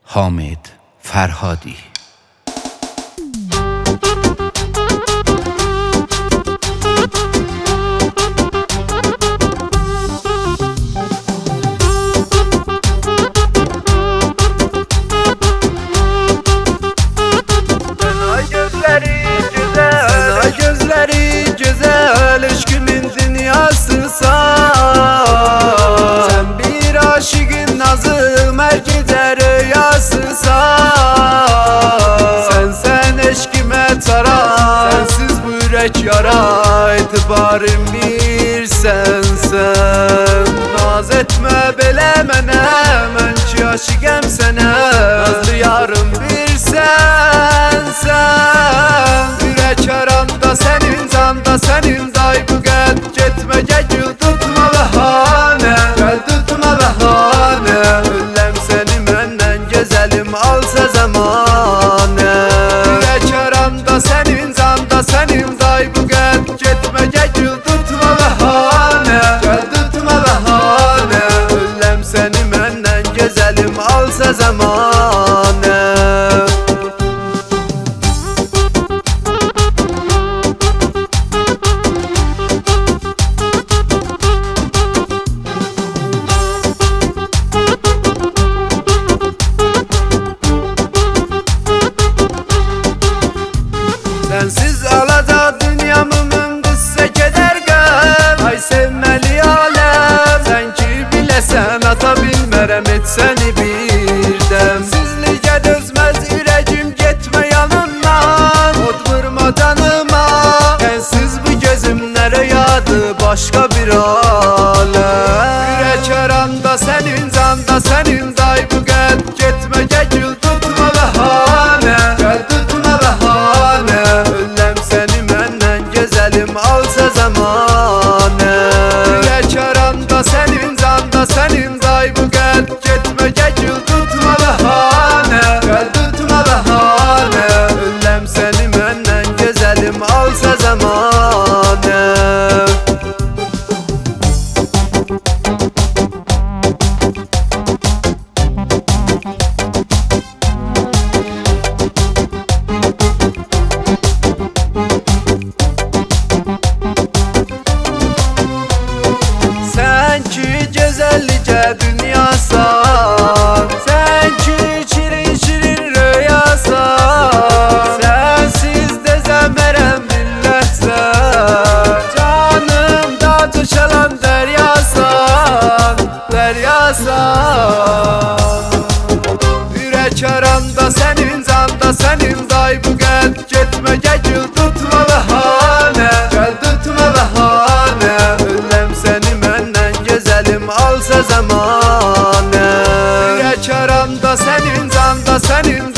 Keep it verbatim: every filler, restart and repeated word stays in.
حامد فرهادی. Aşkımın dünyasısan, sen bir aşıkın nazım her gece rüyasısan. Sen sen eşkime tara, sensiz bu yürek yara, etibarım bir sensen. Naz etme bele mene, mən ki aşıkəm sənə, nazlı yarım bir sensen. Yürek aranda senin, canda senin, day bu qət getmə gül tutma bəhanə, gəl tutma bəhanə. Ölləm səni məndən gözəlim alsa zamanə. Yürek aranda senin, canda senin, day bu qət getmə gül tutma bəhanə, gəl tutma bəhanə. Ölləm səni məndən gözəlim alsa zamanə. Sensiz alacak dünyamın qıssa keder qəm. Ay sevməli aləm, sən ki biləsən, ata bilmərəm et səni birdən. Sizlikə dözməz ürəkim, getmə yanımdan, od vurma canıma. Sənsiz bu gözümlərə yadı başqa bir aləm. Ürək aranda sənin, canda sənin, day bu qət getmə gül tutma bəhanə, gəl tutma bəhanə. Ölləm səni məndən gözəlim alsa zamanə. Yürek aranda senin, canda senin, day bu qət getmə gül tutma bəhanə, gəl tutma bəhanə. Ölləm səni məndən gözəlim alsa zamanə. Sen ki güzellikə dünyasan, sen ki şirin şirin rüyasan. Sensiz dezəmərəm billəsən, canımda düşələn dəryasan, dəryasan. Yürək aranda senin, canda senin, day bu qət getmə gül tutma bəhanə, gəl tutma bəhanə. Ölləm səni məndən gözəlim alsa zamanə. Yürək aranda senin, canda senin,